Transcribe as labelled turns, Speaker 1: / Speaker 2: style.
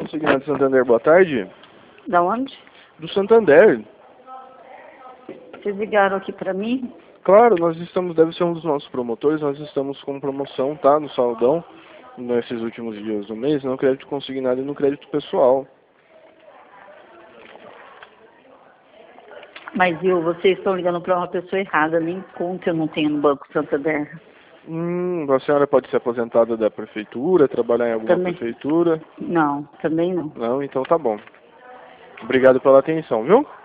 Speaker 1: Consignado Santander, boa tarde.
Speaker 2: Da onde?
Speaker 1: Do Santander.
Speaker 2: Vocês ligaram aqui pra mim?
Speaker 1: Claro, deve ser um dos nossos promotores, nós estamos com promoção, tá, no saldão, nesses últimos dias do mês, no crédito consignado e no crédito pessoal.
Speaker 2: Mas viu, vocês estão ligando pra uma pessoa errada, nem conta eu não tenho no Banco Santander.
Speaker 1: A senhora pode ser aposentada da prefeitura, trabalhar em alguma
Speaker 2: Também.
Speaker 1: prefeitura?
Speaker 2: Não, também não.
Speaker 1: Não, então tá bom. Obrigado pela atenção, viu?